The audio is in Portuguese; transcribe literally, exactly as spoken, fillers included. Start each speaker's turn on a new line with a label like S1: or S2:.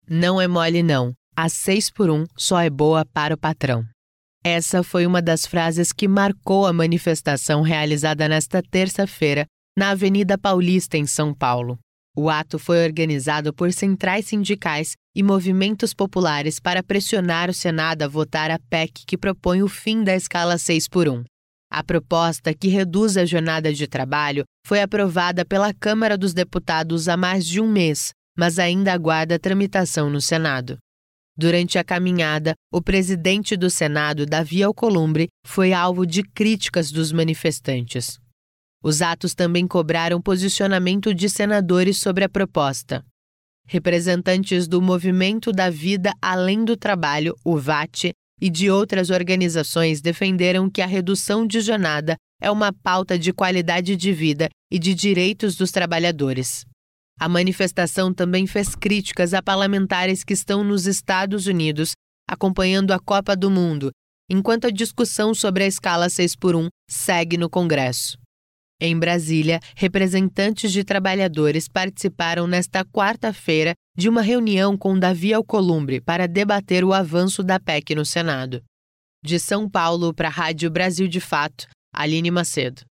S1: Não é mole não, a seis por um só é boa para o patrão. Essa foi uma das frases que marcou a manifestação realizada nesta terça-feira na Avenida Paulista, em São Paulo. O ato foi organizado por centrais sindicais e movimentos populares para pressionar o Senado a votar a P E C que propõe o fim da escala seis por um. A proposta, que reduz a jornada de trabalho, foi aprovada pela Câmara dos Deputados há mais de um mês, mas ainda aguarda tramitação no Senado. Durante a caminhada, o presidente do Senado, Davi Alcolumbre, foi alvo de críticas dos manifestantes. Os atos também cobraram posicionamento de senadores sobre a proposta. Representantes do Movimento da Vida Além do Trabalho, o V A T, e de outras organizações defenderam que a redução de jornada é uma pauta de qualidade de vida e de direitos dos trabalhadores. A manifestação também fez críticas a parlamentares que estão nos Estados Unidos acompanhando a Copa do Mundo, enquanto a discussão sobre a escala seis por um segue no Congresso. Em Brasília, representantes de trabalhadores participaram nesta quarta-feira de uma reunião com Davi Alcolumbre para debater o avanço da P E C no Senado. De São Paulo para a Rádio Brasil de Fato, Aline Macedo.